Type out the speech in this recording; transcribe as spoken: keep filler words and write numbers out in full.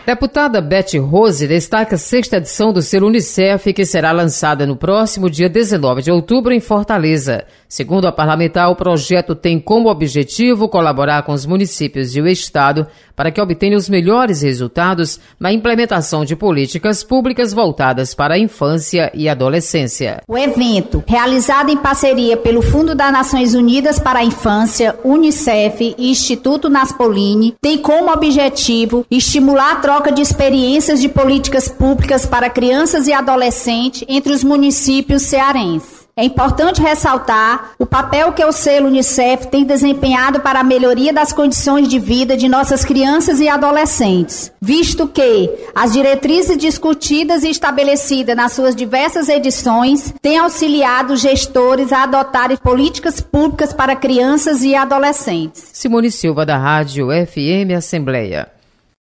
Deputada Beth Rose destaca a sexta edição do Selo Unicef, que será lançada no próximo dia dezenove de outubro em Fortaleza. Segundo a parlamentar, o projeto tem como objetivo colaborar com os municípios e o Estado para que obtenham os melhores resultados na implementação de políticas públicas voltadas para a infância e adolescência. O evento, realizado em parceria pelo Fundo das Nações Unidas para a Infância, Unicef e Instituto Naspolini, tem como objetivo estimular a troca de experiências de políticas públicas para crianças e adolescentes entre os municípios cearenses. É importante ressaltar o papel que o selo Unicef tem desempenhado para a melhoria das condições de vida de nossas crianças e adolescentes, visto que as diretrizes discutidas e estabelecidas nas suas diversas edições têm auxiliado os gestores a adotarem políticas públicas para crianças e adolescentes. Simone Silva, da Rádio F M Assembleia.